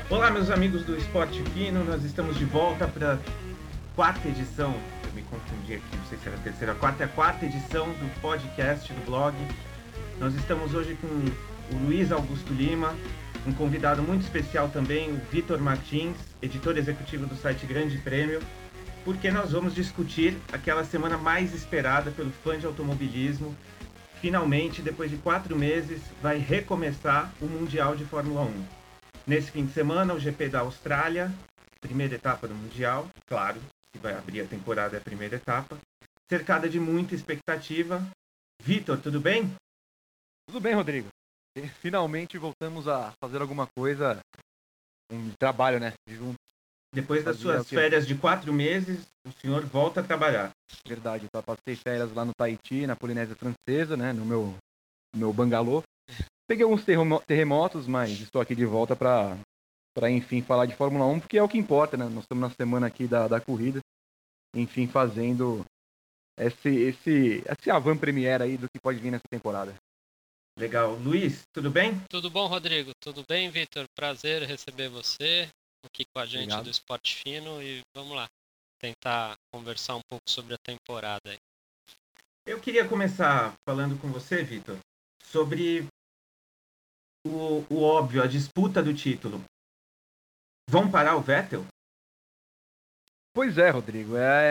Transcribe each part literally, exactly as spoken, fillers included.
Olá, meus amigos do Esporte Fino, nós estamos de volta para a quarta edição, eu me confundi aqui, não sei se era a terceira, a quarta, a quarta edição do podcast, do blog. Nós estamos hoje com o Luiz Augusto Lima, um convidado muito especial também, o Vitor Martins, editor executivo do site Grande Prêmio, porque nós vamos discutir aquela semana mais esperada pelo fã de automobilismo. Finalmente, depois de quatro meses, vai recomeçar o Mundial de Fórmula um. Nesse fim de semana, o G P da Austrália, primeira etapa do Mundial, claro, que vai abrir a temporada é a primeira etapa, cercada de muita expectativa. Vitor, tudo bem? Tudo bem, Rodrigo. E, finalmente voltamos a fazer alguma coisa, um trabalho, né? Junto. Depois das suas férias de quatro meses, o senhor volta a trabalhar. Verdade, eu passei férias lá no Tahiti, na Polinésia Francesa, né? No meu, no meu bangalô. Peguei alguns terremotos, mas estou aqui de volta para, para enfim, falar de Fórmula um, porque é o que importa, né? Nós estamos na semana aqui da, da corrida, enfim, fazendo esse, esse, esse avant-premiere aí do que pode vir nessa temporada. Legal. Luiz, tudo bem? Tudo bom, Rodrigo? Tudo bem, Vitor? Prazer receber você aqui com a gente Obrigado. do Esporte Fino e vamos lá, tentar conversar um pouco sobre a temporada aí. Eu queria começar falando com você, Vitor, sobre o, o óbvio, a disputa do título. Vão parar o Vettel? Pois é, Rodrigo.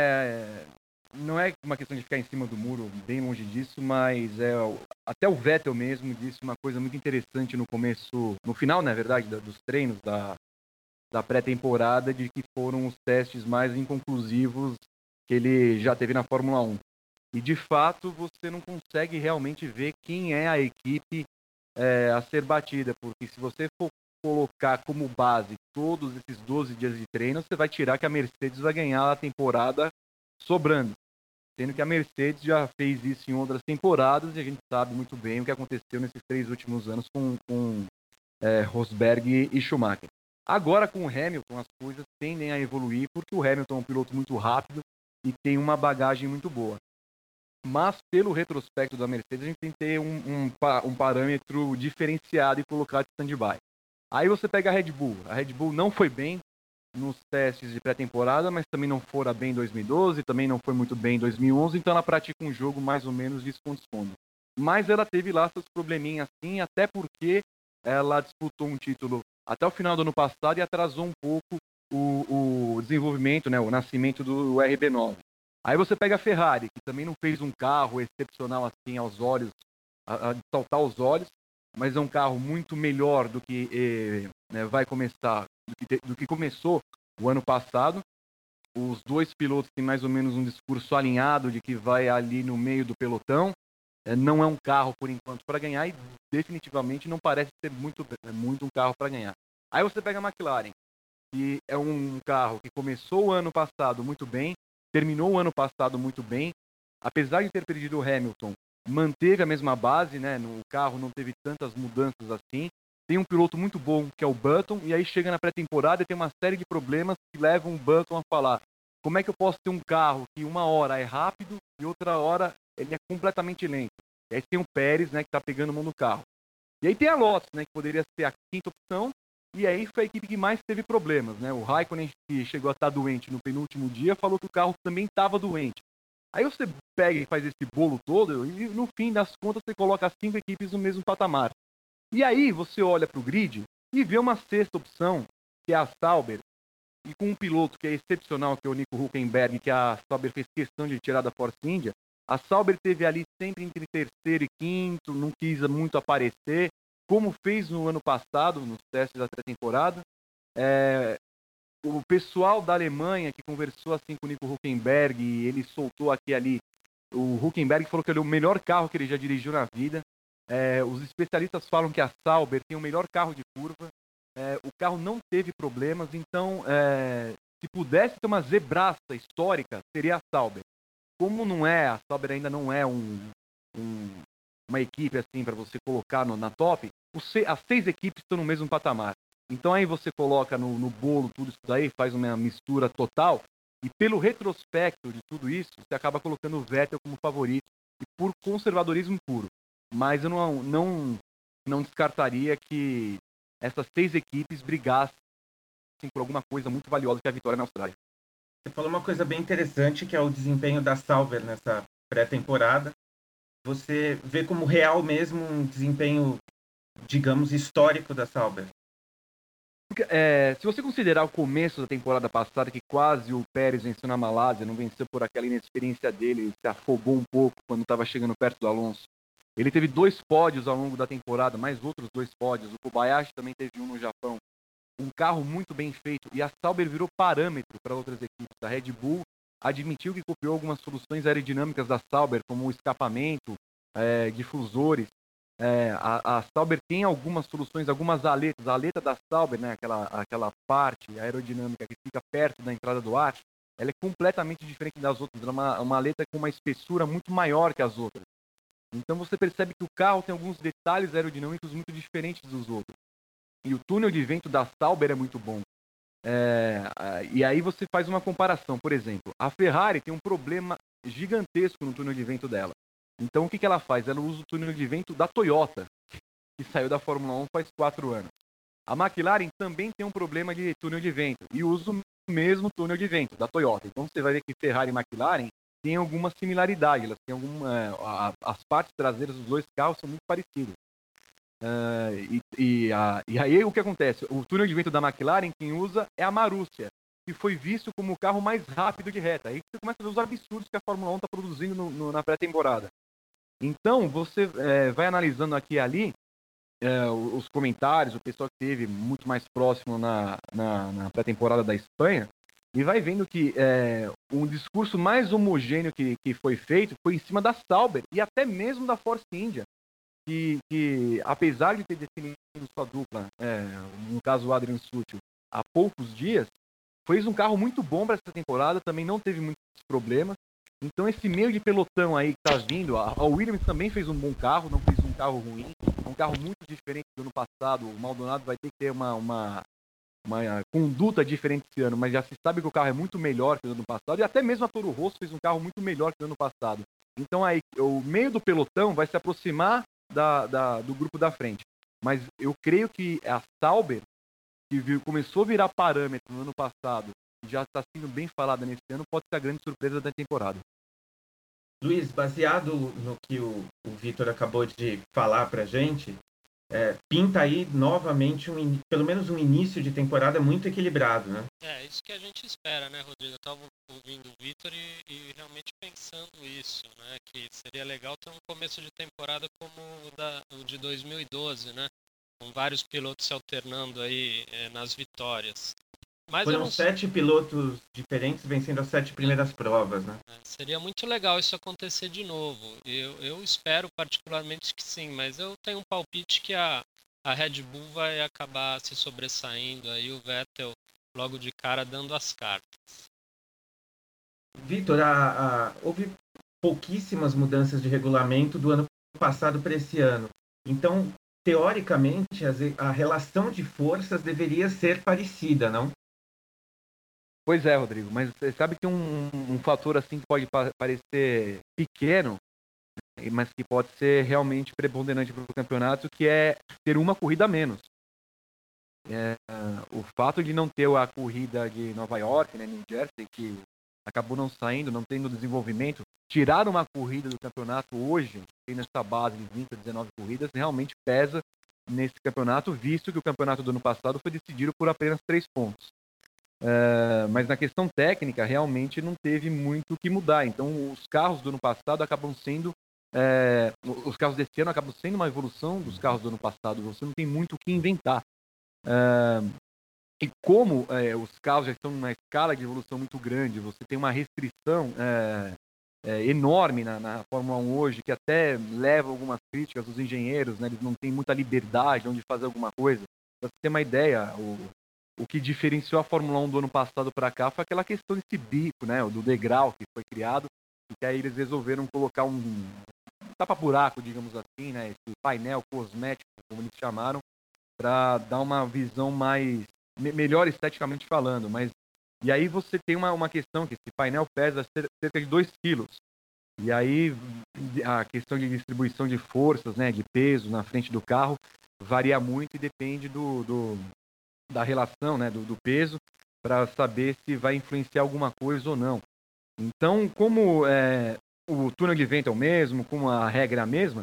É, não é uma questão de ficar em cima do muro, bem longe disso, mas é até o Vettel mesmo disse uma coisa muito interessante no começo, no final, na verdade, dos treinos da, da pré-temporada, de que foram os testes mais inconclusivos que ele já teve na Fórmula um. E, de fato, você não consegue realmente ver quem é a equipe é, a ser batida, porque se você for colocar como base todos esses doze dias de treino, você vai tirar que a Mercedes vai ganhar a temporada sobrando. Sendo que a Mercedes já fez isso em outras temporadas e a gente sabe muito bem o que aconteceu nesses três últimos anos com, com é, Rosberg e Schumacher. Agora, com o Hamilton, as coisas tendem a evoluir, porque o Hamilton é um piloto muito rápido e tem uma bagagem muito boa. Mas, pelo retrospecto da Mercedes, a gente tem que ter um, um, um parâmetro diferenciado e colocar de stand-by. Aí você pega a Red Bull. A Red Bull não foi bem nos testes de pré-temporada, mas também não fora bem em dois mil e doze, também não foi muito bem em dois mil e onze, então ela pratica um jogo mais ou menos de esconde-esconde. Mas ela teve lá seus probleminhas assim, até porque ela disputou um título até o final do ano passado e atrasou um pouco o, o desenvolvimento, né, o nascimento do R B nove. Aí você pega a Ferrari, que também não fez um carro excepcional assim aos olhos, a, a de saltar os olhos, mas é um carro muito melhor do que eh, né, vai começar, do que, do que começou o ano passado. Os dois pilotos têm mais ou menos um discurso alinhado de que vai ali no meio do pelotão. Eh, não é um carro, por enquanto, para ganhar e definitivamente não parece ser muito, muito um carro para ganhar. Aí você pega a McLaren, que é um carro que começou o ano passado muito bem, terminou o ano passado muito bem, apesar de ter perdido o Hamilton, manteve a mesma base, né? No carro não teve tantas mudanças assim. Tem um piloto muito bom, que é o Button, e aí chega na pré-temporada e tem uma série de problemas que levam o Button a falar: como é que eu posso ter um carro que uma hora é rápido e outra hora ele é completamente lento? E aí tem o Pérez, né, que tá pegando a mão do carro. E aí tem a Lotus, né, que poderia ser a quinta opção, e aí foi a equipe que mais teve problemas, né? O Raikkonen, que chegou a estar doente no penúltimo dia, falou que o carro também estava doente. Aí você pega e faz esse bolo todo e no fim das contas você coloca cinco equipes no mesmo patamar. E aí você olha para o grid e vê uma sexta opção, que é a Sauber, e com um piloto que é excepcional, que é o Nico Hülkenberg, que a Sauber fez questão de tirar da Force India. A Sauber teve ali sempre entre terceiro e quinto, não quis muito aparecer, como fez no ano passado, nos testes da pré-temporada. É, o pessoal da Alemanha que conversou assim com o Nico Hülkenberg, ele soltou aqui ali, o Hülkenberg falou que ele é o melhor carro que ele já dirigiu na vida. É, os especialistas falam que a Sauber tem o melhor carro de curva. É, o carro não teve problemas, então é, se pudesse ter uma zebraça histórica, seria a Sauber. Como não é, a Sauber ainda não é um, um, uma equipe assim para você colocar no, na top, os, as seis equipes estão no mesmo patamar. Então aí você coloca no, no bolo tudo isso daí, faz uma mistura total, e pelo retrospecto de tudo isso, você acaba colocando o Vettel como favorito, e por conservadorismo puro. Mas eu não, não, não descartaria que essas seis equipes brigassem sim, por alguma coisa muito valiosa que é a vitória na Austrália. Você falou uma coisa bem interessante, que é o desempenho da Sauber nessa pré-temporada. Você vê como real mesmo um desempenho, digamos, histórico da Sauber? É, se você considerar o começo da temporada passada, que quase o Pérez venceu na Malásia, não venceu por aquela inexperiência dele, se afogou um pouco quando estava chegando perto do Alonso. Ele teve dois pódios ao longo da temporada, mais outros dois pódios. O Kobayashi também teve um no Japão. Um carro muito bem feito. E a Sauber virou parâmetro para outras equipes. A Red Bull admitiu que copiou algumas soluções aerodinâmicas da Sauber, como o escapamento, é, difusores. É, a, a Sauber tem algumas soluções, algumas aletas. A aleta da Sauber, né, aquela, aquela parte aerodinâmica que fica perto da entrada do ar, ela é completamente diferente das outras. Ela é uma, uma aleta com uma espessura muito maior que as outras. Então você percebe que o carro tem alguns detalhes aerodinâmicos muito diferentes dos outros. E o túnel de vento da Sauber é muito bom. É, e aí você faz uma comparação. Por exemplo, a Ferrari tem um problema gigantesco no túnel de vento dela. Então o que, que ela faz? Ela usa o túnel de vento da Toyota, que saiu da Fórmula um faz quatro anos. A McLaren também tem um problema de túnel de vento e usa o mesmo túnel de vento da Toyota. Então você vai ver que Ferrari e McLaren têm alguma similaridade. Elas têm alguma, as partes traseiras dos dois carros são muito parecidas. Uh, e, e, a, e aí o que acontece? O túnel de vento da McLaren, quem usa é a Marussia, que foi visto como o carro mais rápido de reta. Aí você começa a ver os absurdos que a Fórmula um está produzindo no, no, na pré-temporada. Então, você é, vai analisando aqui e ali é, os comentários, o pessoal que esteve muito mais próximo na, na, na pré-temporada da Espanha, e vai vendo que é, um discurso mais homogêneo que, que foi feito foi em cima da Sauber e até mesmo da Force India, que, que apesar de ter definido sua dupla, é, no caso o Adrian Sutil, há poucos dias, fez um carro muito bom para essa temporada, também não teve muitos problemas. Então esse meio de pelotão aí que tá vindo, a Williams também fez um bom carro, não fez um carro ruim, é um carro muito diferente do ano passado. O Maldonado vai ter que ter uma, uma, uma conduta diferente esse ano, mas já se sabe que o carro é muito melhor que o do ano passado, e até mesmo a Toro Rosso fez um carro muito melhor que o ano passado. Então aí o meio do pelotão vai se aproximar da, da, do grupo da frente, mas eu creio que a Sauber, que viu, começou a virar parâmetro no ano passado, já está sendo bem falada nesse ano, pode ser a grande surpresa da temporada. Luiz, baseado no que o, o Vitor acabou de falar para a gente, é, pinta aí novamente, um, pelo menos um início de temporada muito equilibrado, né? É, isso que a gente espera, né, Rodrigo? Eu estava ouvindo o Vitor e, e realmente pensando isso, né? Que seria legal ter um começo de temporada como o, da, o de dois mil e doze, né? Com vários pilotos se alternando aí é, nas vitórias. Mas Foram não... sete pilotos diferentes vencendo as sete primeiras provas, né? É, seria muito legal isso acontecer de novo. Eu, eu espero particularmente que sim, mas eu tenho um palpite que a, a Red Bull vai acabar se sobressaindo, aí o Vettel logo de cara dando as cartas. Vitor, a, a, houve pouquíssimas mudanças de regulamento do ano passado para esse ano. Então, teoricamente, a, a relação de forças deveria ser parecida, não? Pois é, Rodrigo, mas você sabe que um, um fator assim que pode pa- parecer pequeno, mas que pode ser realmente preponderante para o campeonato, que é ter uma corrida a menos. É, o fato de não ter a corrida de Nova York, né, New Jersey, que acabou não saindo, não tendo desenvolvimento, tirar uma corrida do campeonato hoje, tendo essa base de vinte a dezenove corridas, realmente pesa nesse campeonato, visto que o campeonato do ano passado foi decidido por apenas três pontos. Uh, mas na questão técnica realmente não teve muito o que mudar. Então os carros do ano passado acabam sendo é, os carros desse ano acabam sendo uma evolução dos carros do ano passado. Você não tem muito o que inventar. Uh, e como é, os carros já estão numa escala de evolução muito grande, você tem uma restrição é, é, enorme na, na Fórmula um hoje, que até leva algumas críticas dos engenheiros, né? Eles não têm muita liberdade onde fazer alguma coisa. Para você ter uma ideia, o O que diferenciou a Fórmula um do ano passado para cá foi aquela questão desse bico, né, do degrau que foi criado, e que aí eles resolveram colocar um tapa-buraco, digamos assim, né, esse painel cosmético, como eles chamaram, para dar uma visão mais melhor esteticamente falando. Mas e aí você tem uma, uma questão que esse painel pesa cerca de dois quilos. E aí a questão de distribuição de forças, né, de peso na frente do carro varia muito e depende do, do da relação, né, do, do peso, para saber se vai influenciar alguma coisa ou não. Então, como é, o túnel de vento é o mesmo, como a regra é a mesma,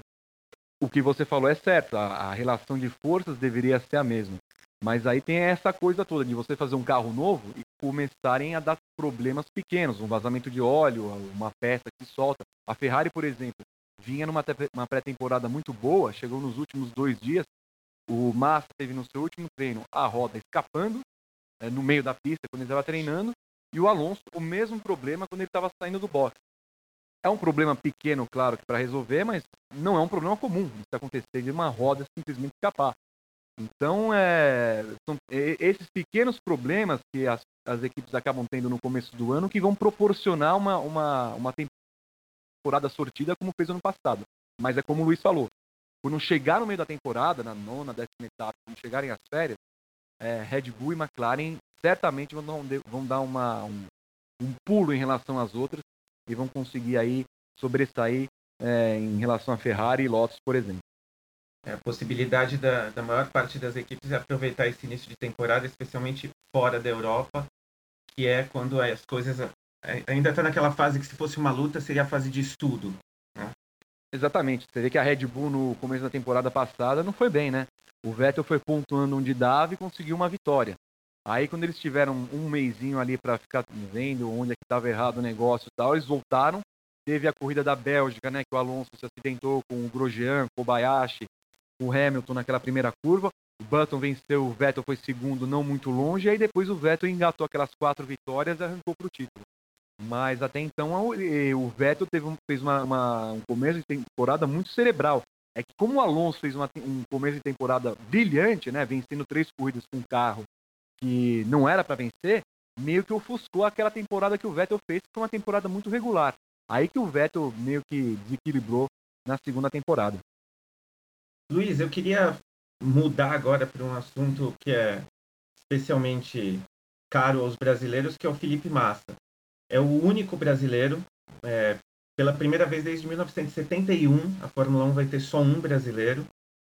o que você falou é certo, a, a relação de forças deveria ser a mesma. Mas aí tem essa coisa toda de você fazer um carro novo e começarem a dar problemas pequenos, um vazamento de óleo, uma peça que solta. A Ferrari, por exemplo, vinha numa te- uma pré-temporada muito boa, chegou nos últimos dois dias, o Massa teve no seu último treino a roda escapando, é, no meio da pista, quando ele estava treinando, e o Alonso, o mesmo problema quando ele estava saindo do box. É um problema pequeno, claro, para resolver, mas não é um problema comum isso acontecer de uma roda simplesmente escapar. Então, é, são esses pequenos problemas que as, as equipes acabam tendo no começo do ano que vão proporcionar uma, uma, uma temporada sortida como fez ano passado. Mas é como o Luiz falou, quando chegar no meio da temporada, na nona, décima etapa, quando chegarem as férias, é, Red Bull e McLaren certamente vão, vão dar uma, um, um pulo em relação às outras e vão conseguir aí sobressair é, em relação a Ferrari e Lotus, por exemplo. É, a possibilidade da, da maior parte das equipes é aproveitar esse início de temporada, especialmente fora da Europa, que é quando as coisas ainda está naquela fase que, se fosse uma luta, seria a fase de estudo. Né? Exatamente. Você vê que a Red Bull no começo da temporada passada não foi bem, né? O Vettel foi pontuando onde dava e conseguiu uma vitória. Aí, quando eles tiveram um mesinho ali para ficar vendo onde é que estava errado o negócio e tal, eles voltaram. Teve a corrida da Bélgica, né? Que o Alonso se acidentou com o Grosjean, Kobayashi, o Hamilton naquela primeira curva. O Button venceu, o Vettel foi segundo, não muito longe. E aí depois o Vettel engatou aquelas quatro vitórias e arrancou para o título. Mas até então o Vettel teve um, fez uma, uma, um começo de temporada muito cerebral. É que como o Alonso fez uma, um começo de temporada brilhante, né, vencendo três corridas com um carro que não era para vencer, meio que ofuscou aquela temporada que o Vettel fez, que foi uma temporada muito regular. Aí que o Vettel meio que desequilibrou na segunda temporada. Luiz, eu queria mudar agora para um assunto que é especialmente caro aos brasileiros, que é o Felipe Massa. É o único brasileiro, é, pela primeira vez desde mil novecentos e setenta e um, a Fórmula um vai ter só um brasileiro.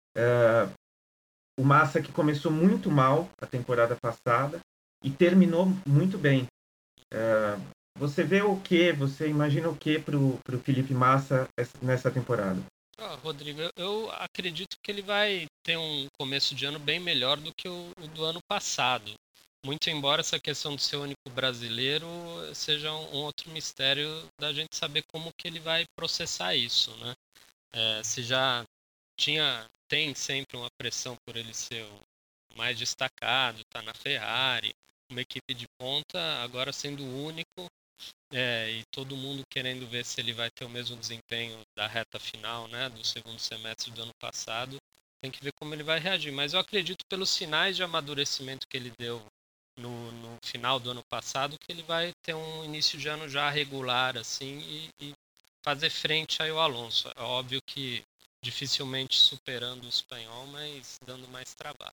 É, o Massa, que começou muito mal a temporada passada e terminou muito bem. É, você vê o que, você imagina o que para o Felipe Massa nessa temporada? Ah, Rodrigo, eu- eu acredito que ele vai ter um começo de ano bem melhor do que o, o do ano passado. Muito embora essa questão de ser o único brasileiro seja um, um outro mistério da gente saber como que ele vai processar isso, né? É, se já tinha, tem sempre uma pressão por ele ser o mais destacado, tá na Ferrari, uma equipe de ponta, agora sendo o único, é, e todo mundo querendo ver se ele vai ter o mesmo desempenho da reta final, né, do segundo semestre do ano passado. Tem que ver como ele vai reagir. Mas eu acredito, pelos sinais de amadurecimento que ele deu no, no final do ano passado, que ele vai ter um início de ano já regular assim e, e fazer frente aí ao Alonso. É óbvio que dificilmente superando o espanhol, mas dando mais trabalho.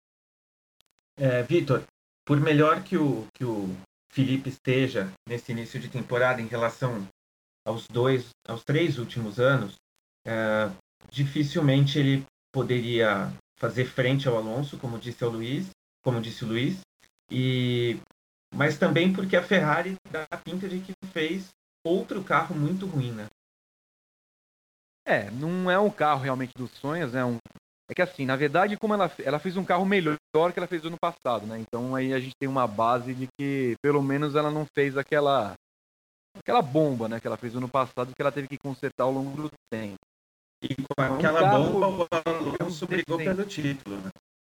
É, Vitor, por melhor que o, que o Felipe esteja nesse início de temporada em relação aos dois, aos três últimos anos, é, dificilmente ele poderia fazer frente ao Alonso, como disse o Luiz, como disse o Luiz, e mas também porque a Ferrari dá a pinta de que fez outro carro muito ruim, né? É, não é um carro realmente dos sonhos, é um. É que assim, na verdade, como ela, ela fez um carro melhor que ela fez no ano passado, né? Então aí a gente tem uma base de que pelo menos ela não fez aquela aquela bomba, né, que ela fez no ano passado que ela teve que consertar ao longo do tempo. E com Então, aquela um carro, bomba o Alonso brigou decente. pelo título, né?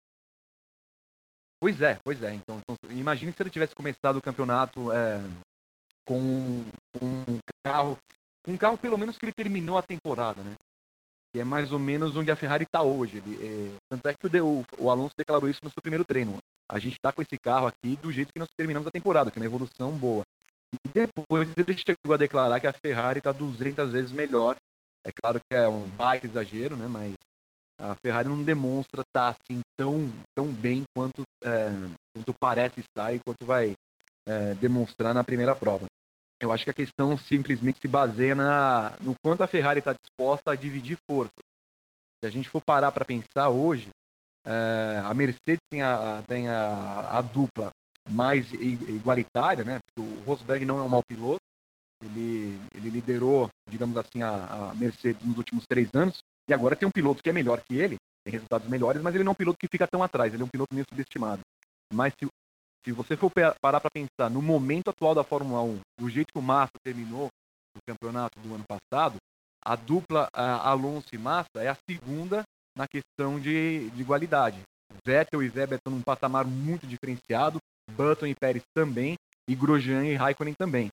Pois é, pois é. Então, então imagine se ele tivesse começado o campeonato é, com, com um carro, um carro pelo menos que ele terminou a temporada, né? Que é mais ou menos onde a Ferrari está hoje. Ele, é, tanto é que o, o Alonso declarou isso no seu primeiro treino. A gente está com esse carro aqui do jeito que nós terminamos a temporada, que é uma evolução boa. E depois ele chegou a declarar que a Ferrari está duzentas vezes melhor. É claro que é um baita exagero, né? Mas a Ferrari não demonstra estar assim tão, tão bem quanto, é, quanto parece estar e quanto vai é, demonstrar na primeira prova. Eu acho que a questão simplesmente se baseia na, no quanto a Ferrari está disposta a dividir força. Se a gente for parar para pensar hoje, É, a Mercedes tem a, tem a, a dupla mais igualitária, né? Porque o Rosberg não é um mau piloto, ele, ele liderou, digamos assim, a, a Mercedes nos últimos três anos, e agora tem um piloto que é melhor que ele, tem resultados melhores, mas ele não é um piloto que fica tão atrás, ele é um piloto meio subestimado. Mas se, se você for parar para pensar no momento atual da Fórmula um, do jeito que o Massa terminou o campeonato do ano passado, a dupla a Alonso e Massa é a segunda na questão de, de igualdade. Vettel e Weber estão num patamar muito diferenciado, Button e Pérez também, e Grosjean e Raikkonen também.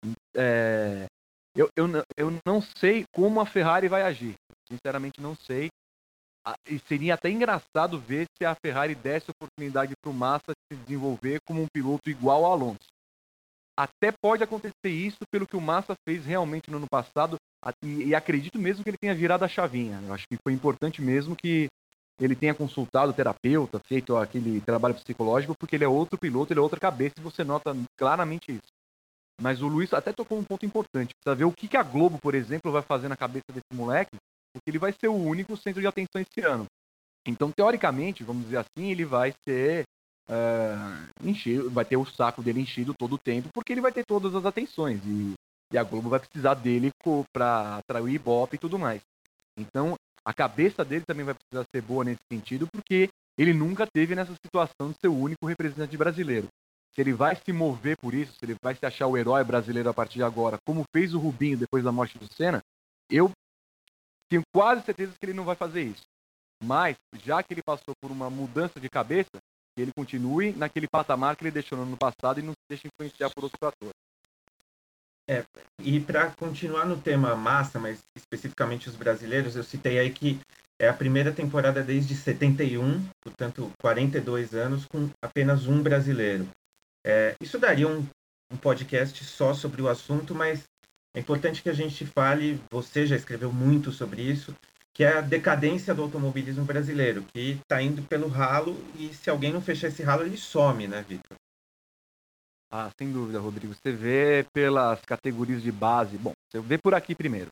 É, eu, eu, eu não sei como a Ferrari vai agir, sinceramente não sei. E seria até engraçado ver se a Ferrari desse oportunidade para o Massa se desenvolver como um piloto igual ao Alonso. Até pode acontecer isso pelo que o Massa fez realmente no ano passado, e, e acredito mesmo que ele tenha virado a chavinha. Eu acho que foi importante mesmo que ele tenha consultado o terapeuta, feito aquele trabalho psicológico, porque ele é outro piloto, ele é outra cabeça, e você nota claramente isso. Mas o Luiz até tocou um ponto importante, precisa ver o que, que a Globo, por exemplo, vai fazer na cabeça desse moleque, porque ele vai ser o único centro de atenção esse ano. Então, teoricamente, vamos dizer assim, ele vai ser uh, enchido, vai ter o saco dele enchido todo o tempo, porque ele vai ter todas as atenções, e, e a Globo vai precisar dele para atrair o Ibope e tudo mais. Então, a cabeça dele também vai precisar ser boa nesse sentido, porque ele nunca teve nessa situação de ser o único representante brasileiro. Se ele vai se mover por isso, se ele vai se achar o herói brasileiro a partir de agora, como fez o Rubinho depois da morte do Senna, eu tenho quase certeza que ele não vai fazer isso. Mas, já que ele passou por uma mudança de cabeça, que ele continue naquele patamar que ele deixou no ano passado e não se deixe influenciar por outro fator. É, e para continuar no tema Massa, mas especificamente os brasileiros, eu citei aí que é a primeira temporada desde setenta e um, portanto quarenta e dois anos, com apenas um brasileiro. É, isso daria um, um podcast só sobre o assunto, mas é importante que a gente fale, você já escreveu muito sobre isso, que é a decadência do automobilismo brasileiro, que está indo pelo ralo, e se alguém não fechar esse ralo, ele some, né, Vitor? Ah, sem dúvida, Rodrigo. Você vê pelas categorias de base. Bom, você vê por aqui primeiro.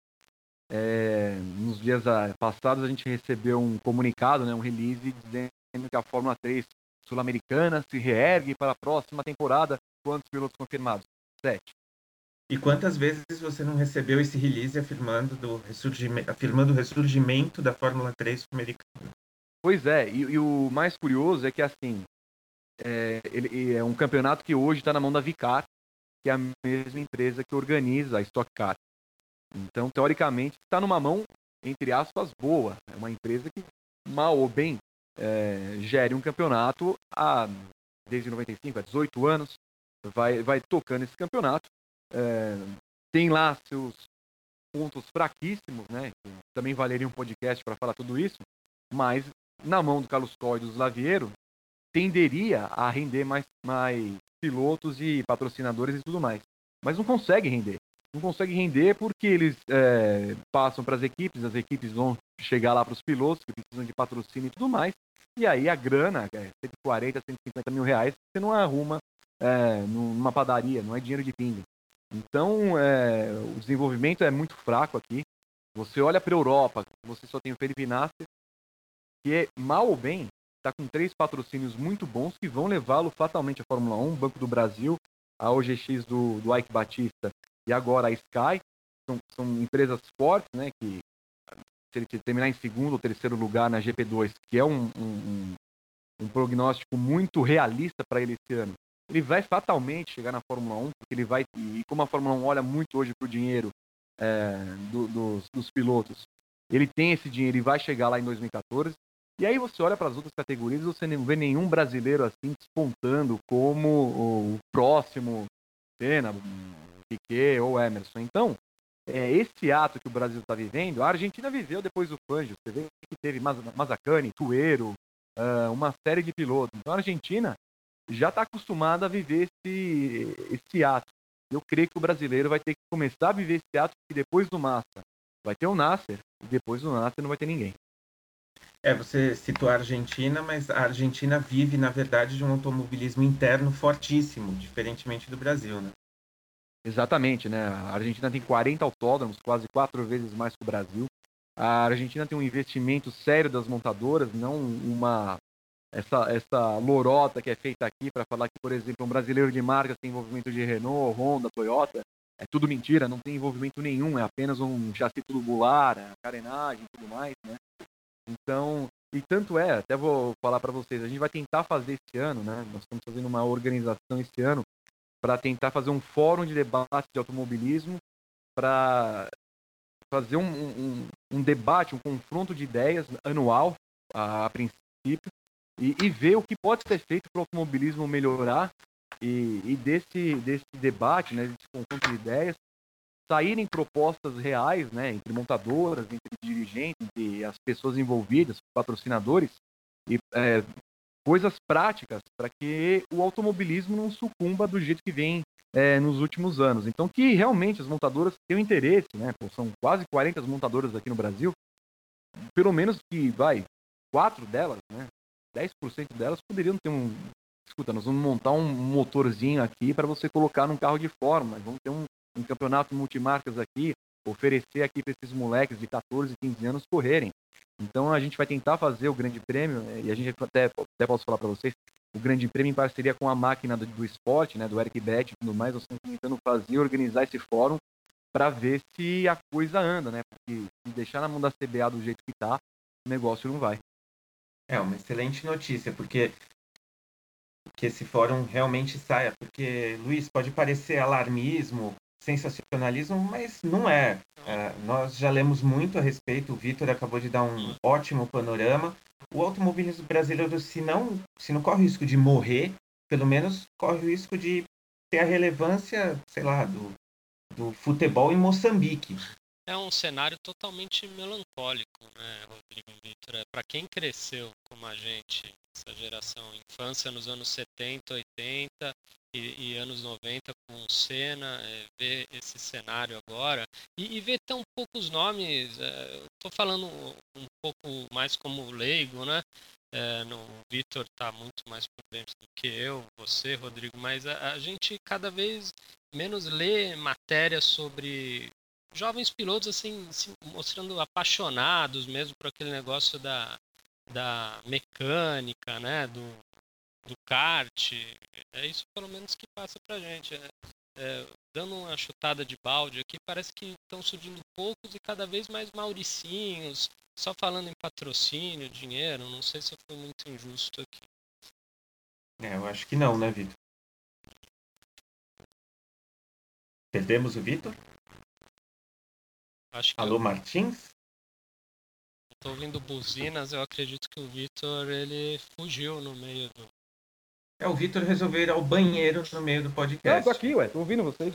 É, nos dias passados a gente recebeu um comunicado, né, um release, dizendo que a Fórmula três sul-americana se reergue para a próxima temporada. Quantos pilotos confirmados? Sete. E quantas vezes você não recebeu esse release afirmando, do ressurgimento, afirmando o ressurgimento da Fórmula três sul-americana? Pois é, e, e o mais curioso é que, assim, é, ele, é um campeonato que hoje está na mão da Vicar, que é a mesma empresa que organiza a Stock Car. Então, teoricamente, está numa mão, entre aspas, boa. É uma empresa que, mal ou bem, é, gere um campeonato há, desde noventa e cinco, há dezoito anos, vai, vai tocando esse campeonato. É, tem lá seus pontos fraquíssimos, né? Também valeria um podcast para falar tudo isso, mas na mão do Carlos Coy e do Slaviero, tenderia a render mais, mais pilotos e patrocinadores e tudo mais. Mas não consegue render. Não consegue render porque eles é, passam para as equipes, as equipes vão chegar lá para os pilotos que precisam de patrocínio e tudo mais, e aí a grana, é cento e quarenta, cento e cinquenta mil reais, você não arruma é, numa padaria, não é dinheiro de pinga. Então, é, o desenvolvimento é muito fraco aqui. Você olha para a Europa, você só tem o Felipe Nasser, que é, mal ou bem, está com três patrocínios muito bons que vão levá-lo fatalmente à Fórmula um, Banco do Brasil, a O G X do, do Ike Batista e agora a Sky. São, são empresas fortes, né, que se ele terminar em segundo ou terceiro lugar na G P dois, que é um, um, um prognóstico muito realista para ele esse ano, ele vai fatalmente chegar na Fórmula um, porque ele vai, e como a Fórmula um olha muito hoje para o dinheiro é, do, dos, dos pilotos, ele tem esse dinheiro e vai chegar lá em dois mil e quatorze. E aí você olha para as outras categorias e você não vê nenhum brasileiro assim despontando como o próximo Senna, Piquet ou Emerson. Então, é, esse ato que o Brasil está vivendo, a Argentina viveu depois do Fangio. Você vê que teve Mazzacani, Tuero, uh, uma série de pilotos. Então a Argentina já está acostumada a viver esse, esse ato. Eu creio que o brasileiro vai ter que começar a viver esse ato, porque depois do Massa vai ter o Nasser, e depois do Nasser não vai ter ninguém. É, você citou a Argentina, mas a Argentina vive, na verdade, de um automobilismo interno fortíssimo, diferentemente do Brasil, né? Exatamente, né? A Argentina tem quarenta autódromos, quase quatro vezes mais que o Brasil. A Argentina tem um investimento sério das montadoras, não uma essa, essa lorota que é feita aqui para falar que, por exemplo, um brasileiro de marcas tem envolvimento de Renault, Honda, Toyota, é tudo mentira, não tem envolvimento nenhum, é apenas um chassi tubular, é carenagem e tudo mais, né? Então, e tanto é, até vou falar para vocês, a gente vai tentar fazer esse ano, né? Nós estamos fazendo uma organização esse ano para tentar fazer um fórum de debate de automobilismo, para fazer um, um, um debate, um confronto de ideias anual, a, a princípio, e, e ver o que pode ser feito para o automobilismo melhorar e, e desse, desse debate, né, desse confronto de ideias, saírem propostas reais, né, entre montadoras, entre dirigentes e as pessoas envolvidas, patrocinadores, e é, coisas práticas para que o automobilismo não sucumba do jeito que vem é, nos últimos anos. Então, que realmente as montadoras tenham interesse, né? Pô, são quase quarenta montadoras aqui no Brasil, pelo menos que, vai, quatro delas, né? dez por cento delas poderiam ter um... Escuta, nós vamos montar um motorzinho aqui para você colocar num carro de Fórmula, vamos ter um, um campeonato multimarcas aqui, oferecer aqui para esses moleques de catorze, quinze anos correrem. Então a gente vai tentar fazer o Grande Prêmio, e a gente até, até posso falar para vocês, o Grande Prêmio em parceria com a máquina do, do esporte, né, do Eric Bet e tudo mais, nós estamos tentando fazer e organizar esse fórum para ver se a coisa anda, né? Porque se deixar na mão da C B A do jeito que tá, o negócio não vai. É uma excelente notícia, porque que esse fórum realmente saia, porque, Luiz, pode parecer alarmismo, sensacionalismo, mas não é. é. Nós já lemos muito a respeito, o Vitor acabou de dar um ótimo panorama. O automobilismo brasileiro, se não, se não corre o risco de morrer, pelo menos corre o risco de ter a relevância, sei lá, do, do futebol em Moçambique. É um cenário totalmente melancólico, né, Rodrigo e Vitor? É, para quem cresceu como a gente, essa geração, infância nos anos setenta, oitenta e, e anos noventa com o Senna, é, ver esse cenário agora e, e ver tão poucos nomes, é, eu tô falando um pouco mais como leigo, né? É, no, o Vitor está muito mais por dentro do que eu, você, Rodrigo, mas a, a gente cada vez menos lê matéria sobre jovens pilotos assim se mostrando apaixonados mesmo por aquele negócio da, da mecânica, né, do, do kart. É isso pelo menos que passa pra gente. É, é, dando uma chutada de balde aqui, parece que estão surgindo poucos e cada vez mais mauricinhos, só falando em patrocínio, dinheiro. Não sei se eu fui muito injusto aqui. É, eu acho que não, né, Vitor? Perdemos o Vitor? Acho que Alô, eu Martins? tô ouvindo buzinas, eu acredito que o Vitor ele fugiu no meio do... É, o Vitor resolveu ir ao banheiro no meio do Não, podcast. tô aqui, ué, tô ouvindo vocês.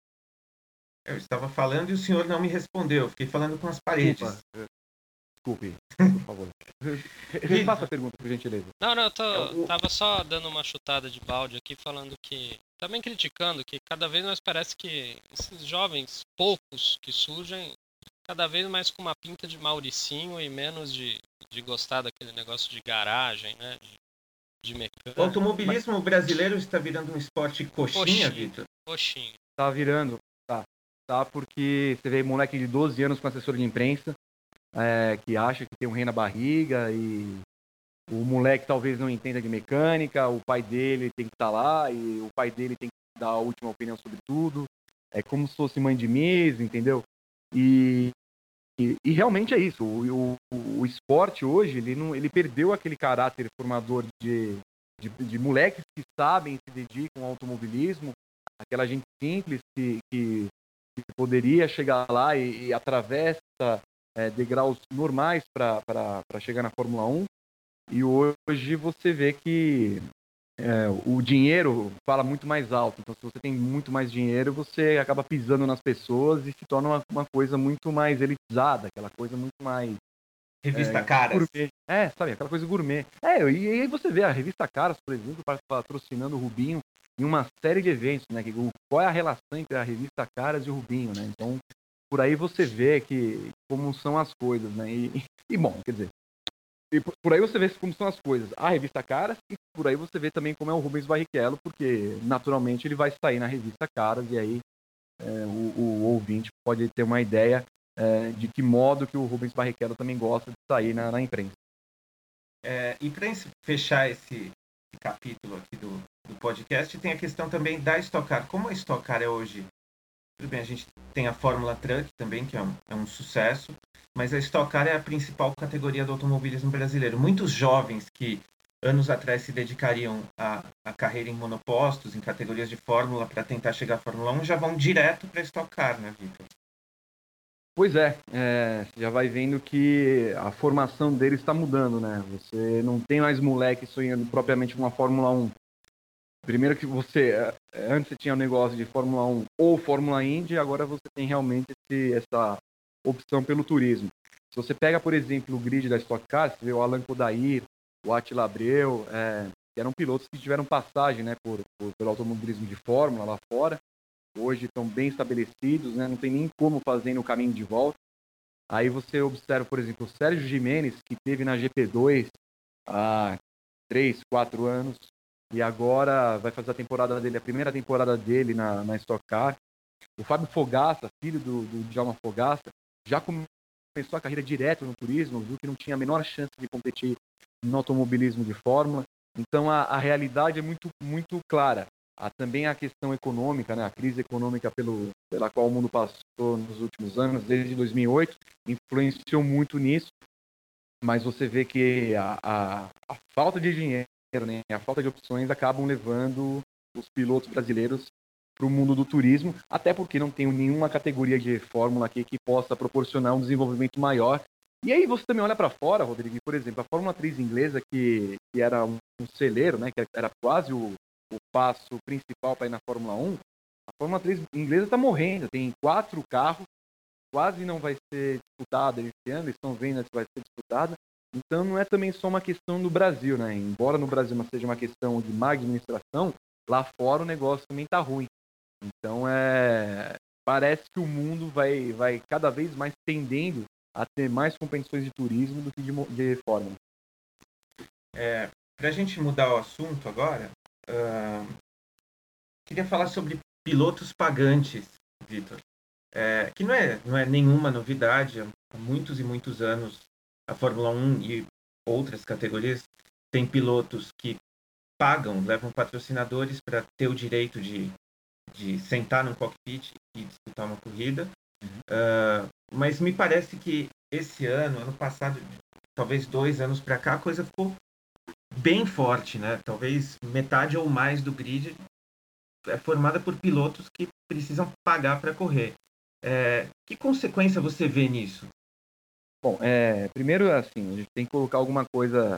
Eu estava falando e o senhor não me respondeu. Fiquei falando com as paredes. Desculpa. Desculpe, por favor. Refaça a pergunta, por gentileza. Não, não, eu tô, Eu- tava só dando uma chutada de balde aqui, falando que... Também criticando que cada vez mais parece que esses jovens, poucos que surgem, cada vez mais com uma pinta de Mauricinho e menos de, de gostar daquele negócio de garagem, né? De, de mecânica. O automobilismo brasileiro está virando um esporte coxinha, Coxinha. Vitor? Coxinha. Tá virando, tá. Tá, porque você vê moleque de doze anos com assessor de imprensa, é, que acha que tem um rei na barriga e o moleque talvez não entenda de mecânica, o pai dele tem que estar lá e o pai dele tem que dar a última opinião sobre tudo. É como se fosse mãe de Miss, entendeu? E, e, e realmente é isso. O, o, o esporte hoje, ele, não, ele perdeu aquele caráter formador de, de, de moleques que sabem, se dedicam ao automobilismo, aquela gente simples que, que, que poderia chegar lá e, e atravessa é, degraus normais para chegar na Fórmula um. E hoje você vê que é, o dinheiro fala muito mais alto. Então, se você tem muito mais dinheiro, você acaba pisando nas pessoas e se torna uma, uma coisa muito mais elitizada, aquela coisa muito mais... Revista é, Caras. gourmet. É, sabe, aquela coisa gourmet. É, e, e aí você vê a revista Caras, por exemplo, patrocinando o Rubinho em uma série de eventos, né? Que, qual é a relação entre a revista Caras e o Rubinho, né? Então, por aí você vê que como são as coisas, né? E, e bom, quer dizer, e por aí você vê como são as coisas. A revista Caras, e por aí você vê também como é o Rubens Barrichello, porque naturalmente ele vai sair na revista Caras, e aí é, o, o ouvinte pode ter uma ideia é, de que modo que o Rubens Barrichello também gosta de sair na, na imprensa. É, e para fechar esse capítulo aqui do, do podcast, tem a questão também da Stock Car. Como a Stock Car é hoje? Tudo bem, a gente tem a Fórmula Truck também, que é um, é um sucesso, mas a Stock Car é a principal categoria do automobilismo brasileiro. Muitos jovens que anos atrás se dedicariam à, à carreira em monopostos, em categorias de Fórmula, para tentar chegar à Fórmula um, já vão direto para a Stock Car, né, Vitor? Pois é, é, você já vai vendo que a formação dele está mudando, né? Você não tem mais moleque sonhando propriamente com uma Fórmula um. Primeiro que você, antes você tinha o um negócio de Fórmula um ou Fórmula Indy, agora você tem realmente esse, essa opção pelo turismo. Se você pega, por exemplo, o grid da Stock Car, você vê o Alan Kodair, o Attila Abreu, é, que eram pilotos que tiveram passagem, né, por, por, pelo automobilismo de Fórmula lá fora. Hoje estão bem estabelecidos, né, não tem nem como fazer no caminho de volta. Aí você observa, por exemplo, o Sérgio Gimenez, que teve na G P dois há três, quatro anos, e agora vai fazer a temporada dele, a primeira temporada dele na, na Stock Car. O Fábio Fogaça, filho do, do Djalma Fogaça, já começou a carreira direto no turismo, viu que não tinha a menor chance de competir no automobilismo de Fórmula. Então a, a realidade é muito, muito clara. Há também a questão econômica, né? A crise econômica pelo, pela qual o mundo passou nos últimos anos, desde dois mil e oito, influenciou muito nisso, mas você vê que a, a, a falta de dinheiro, né? A falta de opções acabam levando os pilotos brasileiros para o mundo do turismo, até porque não tem nenhuma categoria de Fórmula aqui que possa proporcionar um desenvolvimento maior. E aí você também olha para fora, Rodrigo, por exemplo, a Fórmula três inglesa, que, que era um, um celeiro, né? Que era quase o o passo principal para ir na Fórmula um, a Fórmula três inglesa está morrendo, tem quatro carros, quase não vai ser disputada esse ano, eles estão vendo se vai ser disputada, então não é também só uma questão do Brasil, né? Embora no Brasil não seja uma questão de má administração, lá fora o negócio também está ruim. Então é... parece que o mundo vai, vai cada vez mais tendendo a ter mais competições de turismo do que de, de Fórmula. É, para a gente mudar o assunto agora, Uh, queria falar sobre pilotos pagantes, Vitor, é, que não é, não é nenhuma novidade. Há muitos e muitos anos a Fórmula um e outras categorias têm pilotos que pagam, levam patrocinadores para ter o direito de, de sentar num cockpit e disputar uma corrida. Uh, mas me parece que esse ano, ano passado, talvez dois anos para cá, a coisa ficou bem forte, né? Talvez metade ou mais do grid é formada por pilotos que precisam pagar para correr. É, que consequência você vê nisso? Bom, é, primeiro, assim, a gente tem que colocar alguma coisa...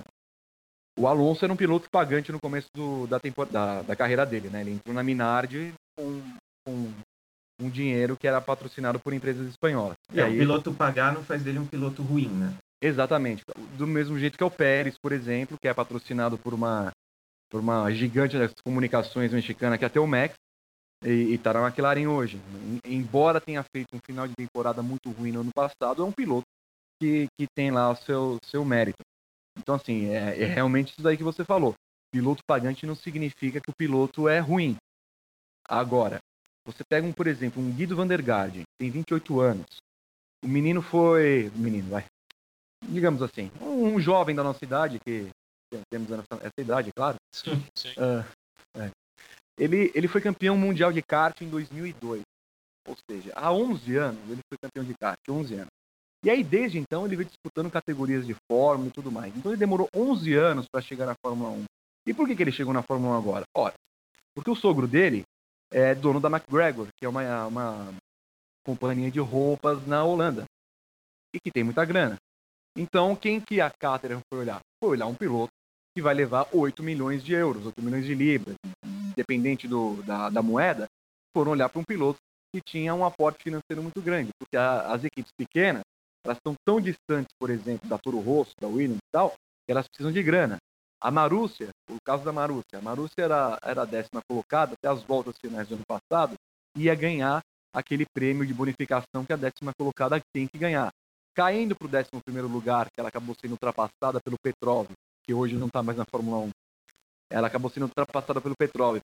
O Alonso era um piloto pagante no começo do, da, tempor... da, da carreira dele, né? Ele entrou na Minardi com, com um dinheiro que era patrocinado por empresas espanholas. É, e aí... o piloto pagar não faz dele um piloto ruim, né? Exatamente. Do mesmo jeito que é o Pérez, por exemplo, que é patrocinado por uma, por uma gigante das comunicações mexicana, que é a Telmex, e está na McLaren hoje. Embora tenha feito um final de temporada muito ruim no ano passado, é um piloto que, que tem lá o seu, seu mérito. Então, assim, é, é realmente isso daí que você falou. Piloto pagante não significa que o piloto é ruim. Agora, você pega, um, por exemplo, um Guido Van der Garde, tem vinte e oito anos. O menino foi... O menino, vai. Digamos assim, um jovem da nossa idade, que temos essa, essa idade, claro. Sim, sim. Uh, é. ele, ele foi campeão mundial de kart em dois mil e dois. Ou seja, há onze anos ele foi campeão de kart, onze anos. E aí, desde então, ele veio disputando categorias de Fórmula e tudo mais. Então, ele demorou onze anos para chegar na Fórmula um. E por que, que ele chegou na Fórmula um agora? Ora, porque o sogro dele é dono da McGregor, que é uma, uma companhia de roupas na Holanda. E que tem muita grana. Então, quem que a Caterham foi olhar? Foi olhar um piloto que vai levar oito milhões de euros, oito milhões de libras, dependente do, da, da moeda, foram olhar para um piloto que tinha um aporte financeiro muito grande, porque a, as equipes pequenas, elas estão tão distantes, por exemplo, da Toro Rosso, da Williams e tal, que elas precisam de grana. A Marussia, o caso da Marussia, a Marussia era, era a décima colocada, até as voltas finais do ano passado, ia ganhar aquele prêmio de bonificação que a décima colocada tem que ganhar. Caindo para o décimo primeiro lugar, que ela acabou sendo ultrapassada pelo Petrov, que hoje não está mais na Fórmula um. Ela acabou sendo ultrapassada pelo Petrov,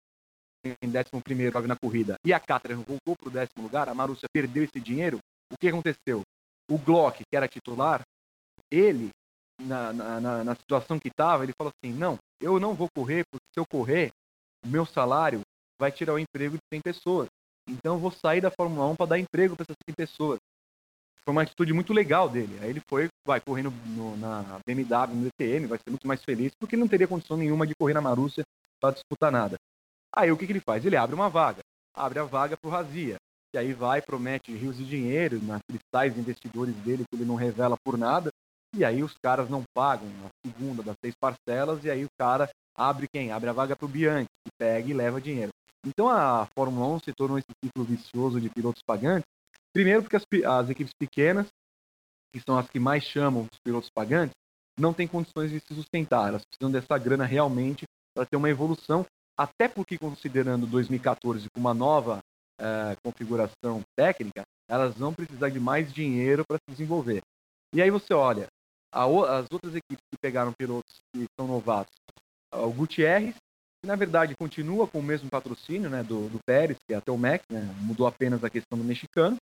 em décimo primeiro na corrida. E a Caterham voltou para o décimo lugar, a Marussia perdeu esse dinheiro. O que aconteceu? O Glock, que era titular, ele na, na, na, na situação que estava, ele falou assim, não, eu não vou correr, porque se eu correr, o meu salário vai tirar o emprego de cem pessoas. Então eu vou sair da Fórmula um para dar emprego para essas cem pessoas. Foi uma atitude muito legal dele. Aí ele foi, vai correndo no, na B M W, no D T M, vai ser muito mais feliz, porque ele não teria condição nenhuma de correr na Marússia para disputar nada. Aí o que, que ele faz? Ele abre uma vaga. Abre a vaga para o Razia. E aí vai, promete rios de dinheiro naqueles tais investidores dele que ele não revela por nada. E aí os caras não pagam a segunda das seis parcelas. E aí o cara abre quem? Abre a vaga para o Bianchi, que pega e leva dinheiro. Então a Fórmula um se tornou esse ciclo vicioso de pilotos pagantes. Primeiro porque as, as equipes pequenas, que são as que mais chamam os pilotos pagantes, não têm condições de se sustentar. Elas precisam dessa grana realmente para ter uma evolução. Até porque, considerando dois mil e quatorze com uma nova uh, configuração técnica, elas vão precisar de mais dinheiro para se desenvolver. E aí você olha, a, as outras equipes que pegaram pilotos que são novatos, o Gutierrez, que na verdade continua com o mesmo patrocínio, né, do, do Pérez, que é até o Max, né, mudou apenas a questão do mexicano,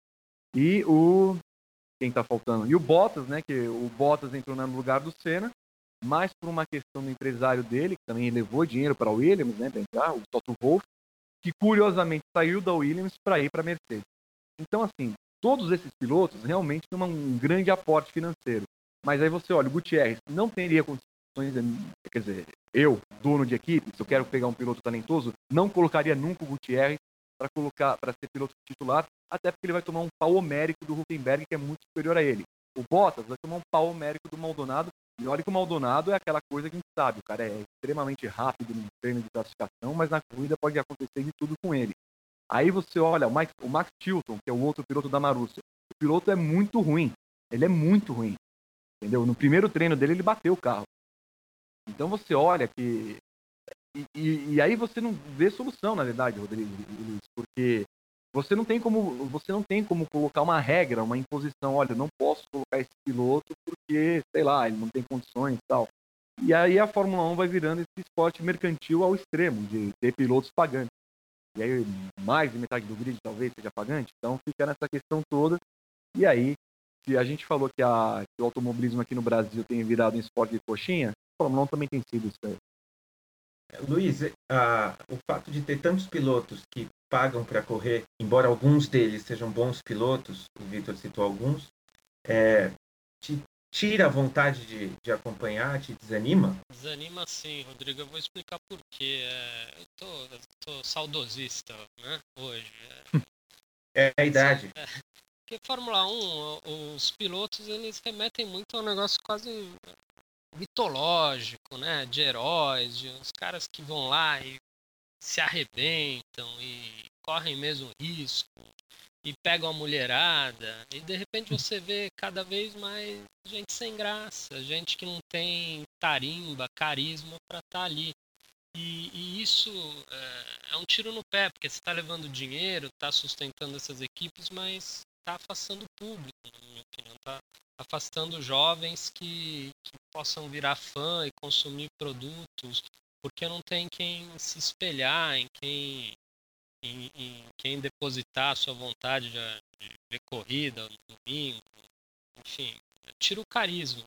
e o... quem está faltando? E o Bottas, né, que o Bottas entrou no lugar do Senna, mais por uma questão do empresário dele, que também levou dinheiro para a Williams, né, para entrar, o Toto Wolff, que curiosamente saiu da Williams para ir para a Mercedes. Então, assim, todos esses pilotos realmente têm um grande aporte financeiro. Mas aí você olha, o Gutierrez não teria condições, quer dizer, eu, dono de equipe, se eu quero pegar um piloto talentoso, não colocaria nunca o Gutierrez para colocar para ser piloto titular, até porque ele vai tomar um pau homérico do Hülkenberg, que é muito superior a ele. O Bottas vai tomar um pau homérico do Maldonado, e olha que o Maldonado é aquela coisa que a gente sabe, o cara é extremamente rápido no treino de classificação, mas na corrida pode acontecer de tudo com ele. Aí você olha, o Max, o Max Chilton, que é o outro piloto da Marussia, o piloto é muito ruim, ele é muito ruim, entendeu? No primeiro treino dele, ele bateu o carro. Então você olha que... E, e, e aí você não vê solução, na verdade, Rodrigo, Luiz, porque você não tem como você não tem como colocar uma regra, uma imposição, olha, eu não posso colocar esse piloto porque, sei lá, ele não tem condições e tal. E aí a Fórmula um vai virando esse esporte mercantil ao extremo, de ter pilotos pagantes. E aí mais de metade do grid talvez seja pagante, então fica nessa questão toda. E aí, se a gente falou que, a, que o automobilismo aqui no Brasil tem virado um esporte de coxinha, a Fórmula um também tem sido isso aí. Luiz, a, o fato de ter tantos pilotos que pagam para correr, embora alguns deles sejam bons pilotos, o Vitor citou alguns, é, te tira a vontade de, de acompanhar, te desanima? Desanima sim, Rodrigo. Eu vou explicar por quê. É, eu, tô, eu tô saudosista, né, hoje. É, é a idade. É, porque Fórmula um, os pilotos, eles remetem muito a um negócio quase mitológico, né, de heróis, de uns caras que vão lá e se arrebentam e correm mesmo risco e pegam a mulherada, e de repente você vê cada vez mais gente sem graça, gente que não tem tarimba, carisma para estar ali. E, e isso é, é um tiro no pé, porque você está levando dinheiro, está sustentando essas equipes, mas está afastando o público, na minha opinião, está afastando jovens que, que possam virar fã e consumir produtos, porque não tem quem se espelhar, em quem, em, em quem depositar a sua vontade de, de ver corrida no domingo, enfim, tira o carisma.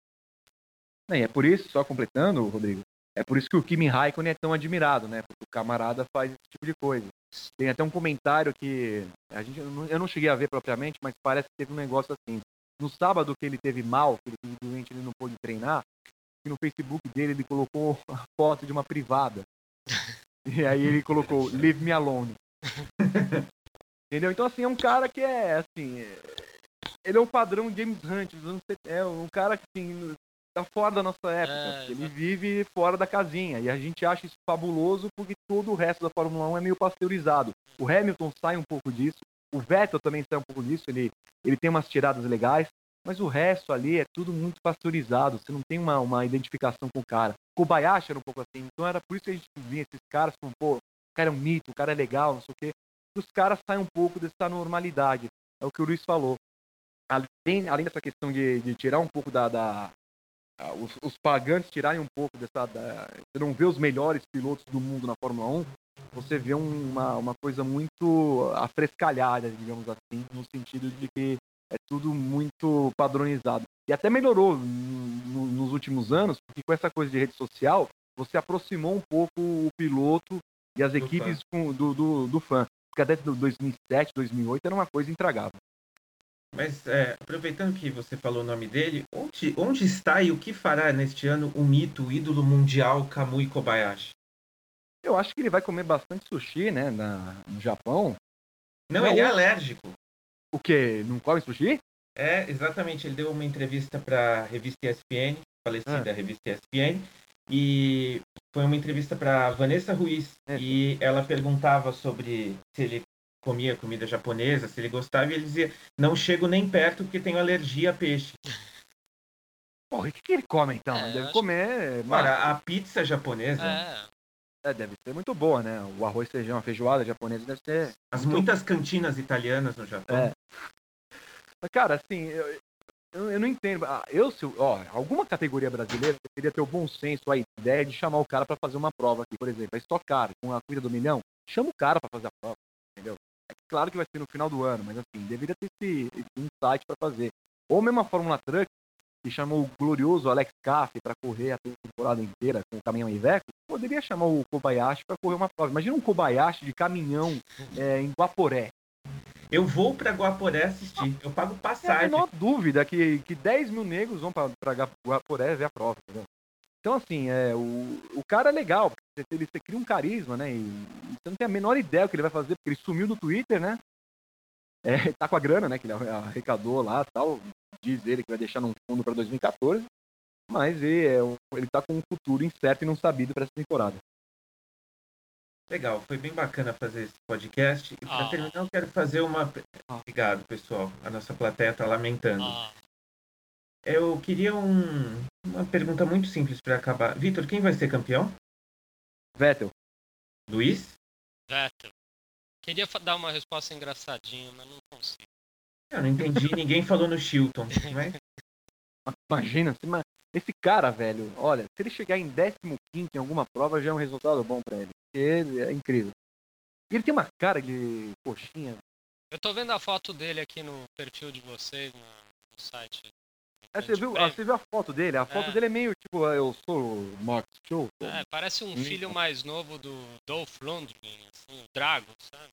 É, é por isso, só completando, Rodrigo, é por isso que o Kimi Raikkonen é tão admirado, né? Porque o camarada faz esse tipo de coisa. Tem até um comentário que a gente, eu não cheguei a ver propriamente, mas parece que teve um negócio assim. No sábado que ele teve mal, que ele teve doente, ele não pôde treinar, e no Facebook dele ele colocou a foto de uma privada. E aí ele colocou, leave me alone. Entendeu? Então, assim, é um cara que é, assim, ele é um padrão James Hunt, é um cara que, assim, tá fora da nossa época. É, ele vive fora da casinha. E a gente acha isso fabuloso porque todo o resto da Fórmula um é meio pasteurizado. O Hamilton sai um pouco disso. O Vettel também sai um pouco disso. Ele, ele tem umas tiradas legais. Mas o resto ali é tudo muito pasteurizado. Você não tem uma, uma identificação com o cara. O Kobayashi era um pouco assim. Então era por isso que a gente via esses caras como, pô, o cara é um mito, o cara é legal, não sei o quê. Os caras saem um pouco dessa normalidade. É o que o Luiz falou. Além, além dessa questão de, de tirar um pouco da... da Os, os pagantes tirarem um pouco dessa... Da, você não vê os melhores pilotos do mundo na Fórmula um, você vê uma, uma coisa muito afrescalhada, digamos assim, no sentido de que é tudo muito padronizado. E até melhorou no, nos últimos anos, porque com essa coisa de rede social, você aproximou um pouco o piloto e as Do equipes com, do, do, do fã. Porque até dois mil e sete, dois mil e oito era uma coisa intragável. Mas, é, aproveitando que você falou o nome dele, onde, onde está e o que fará neste ano o mito, o ídolo mundial Kamui Kobayashi? Eu acho que ele vai comer bastante sushi, né, na, no Japão. Não, Não, ele é o- alérgico. O quê? Não come sushi? É, exatamente. Ele deu uma entrevista para a revista E S P N, falecida Ah. revista E S P N, e foi uma entrevista para Vanessa Ruiz. É. E ela perguntava sobre se ele comia comida japonesa, se ele gostava, e ele dizia: não chego nem perto porque tenho alergia a peixe. Porra, o que, que ele come então? É, eu Deve acho- comer. massa. Ora, a pizza japonesa, É, É, deve ser muito boa, né? O arroz, feijão, a feijoada japonesa deve ser. as muito- muitas cantinas italianas no Japão. É. Mas, cara, assim, eu, eu, eu não entendo. Ah, Eu, se, eu- ó, alguma categoria brasileira deveria ter o bom senso, a ideia de chamar o cara pra fazer uma prova aqui, por exemplo. A Stock Car, com a corrida do milhão, chama o cara pra fazer a prova, entendeu? É claro que vai ser no final do ano, mas assim, deveria ter esse, esse insight pra fazer. Ou mesmo a Fórmula Truck, que chamou o glorioso Alex Caff pra correr a temporada inteira com o caminhão Iveco, poderia chamar o Kobayashi pra correr uma prova. Imagina um Kobayashi de caminhão é, em Guaporé. Eu vou para Guaporé assistir. Eu pago Não tem a passagem. menor dúvida que, que dez mil negros vão pra, pra Guaporé ver a prova, entendeu? Então, assim, é, o, o cara é legal, porque ele, você cria um carisma, né? E, e você não tem a menor ideia do que ele vai fazer, porque ele sumiu do Twitter, né? É, tá com a grana, né? Que ele arrecadou lá e tal. Diz ele que vai deixar num fundo pra dois mil e quatorze. Mas ele, é, um- ele tá com um futuro incerto e não sabido pra essa temporada. Legal, foi bem bacana fazer esse podcast. E para Ah. terminar, eu quero fazer uma. Ah. Obrigado, pessoal. A nossa plateia está lamentando. ah, Eu queria um... uma pergunta muito simples para acabar. Vitor, quem vai ser campeão? Vettel. Luiz? Vettel. Queria fa- dar uma resposta engraçadinha, mas não consigo. Eu não entendi, ninguém falou no Chilton. Mas Imagina, se ma- esse cara, velho, olha, se ele chegar em décimo quinto em alguma prova, já é um resultado bom pra ele. Porque ele é incrível. E ele tem uma cara de coxinha. Eu tô vendo a foto dele aqui no perfil de vocês, no, no site. É, você, Grande viu, Prêmio. ah, você viu a foto dele? A foto É. dele é meio tipo, ah, eu sou o Max Show. É, parece um Hum. filho mais novo do Dolph Lundgren, assim, o Drago, sabe?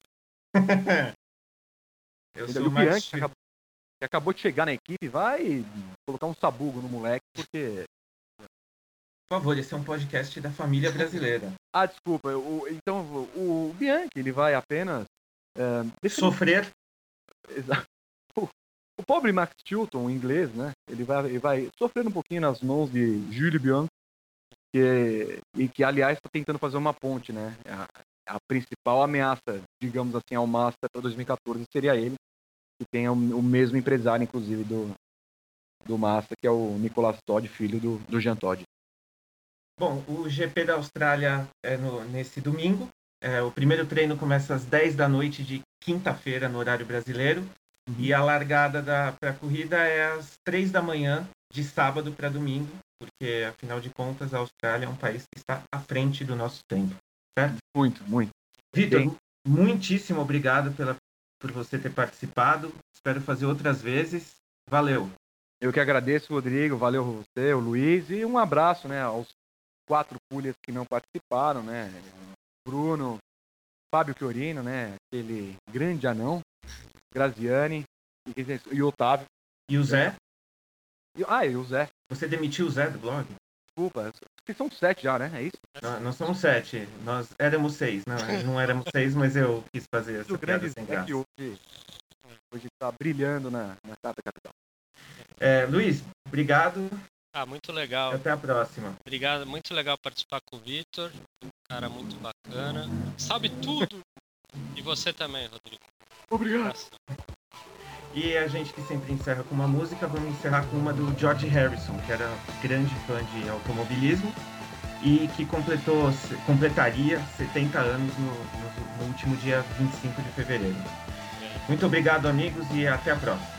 eu Ele, sou e o mais... Bianchi, que acabou, que acabou de chegar na equipe, vai colocar um sabugo no moleque, porque... Por favor, esse é um podcast da família brasileira. Ah, desculpa, o, então o, o Bianchi, ele vai apenas... é, deixa ele- Sofrer. Exato. O, o pobre Max Chilton, o inglês, né? Ele vai, ele vai sofrendo um pouquinho nas mãos de Jules Bianchi, que, e que, aliás, está tentando fazer uma ponte, né? A, a principal ameaça, digamos assim, ao Master para dois mil e quatorze seria ele, que tem o, o mesmo empresário, inclusive, do, do Master, que é o Nicolas Todd, filho do, do Jean Todd. Bom, o G P da Austrália é no, nesse domingo. É, o primeiro treino começa às dez da noite de quinta-feira, no horário brasileiro. Uhum. E a largada para a corrida é às três da manhã, de sábado para domingo, porque, afinal de contas, a Austrália é um país que está à frente do nosso tempo. Muito, muito. Vitor, Bem- muitíssimo obrigado pela, por você ter participado. Espero fazer outras vezes. Valeu. Eu que agradeço, Rodrigo, valeu você, o Luiz, e um abraço, né, aos quatro pulhas que não participaram, né, Bruno, Fábio Chiorino, né, aquele grande anão, Graziani e, e Otávio. E o Zé? E, ah, e o Zé, Você demitiu o Zé do blog? desculpa, acho que são sete já, né, é isso? Nós, nós somos sete. Nós éramos seis. Não, não éramos seis, mas eu quis fazer essa O piada grande sem Zé graça. que hoje, hoje tá brilhando na, na Carta Capital. É, Luiz, obrigado. Ah, muito legal. Até a próxima. Obrigado, muito legal participar com o Vitor. Um cara muito bacana. Sabe tudo! E você também, Rodrigo. Obrigado. Abraço. E a gente que sempre encerra com uma música, vamos encerrar com uma do George Harrison, que era grande fã de automobilismo e que completou, completaria setenta anos no, no, no último dia vinte e cinco de fevereiro. Muito obrigado, amigos, e até a próxima.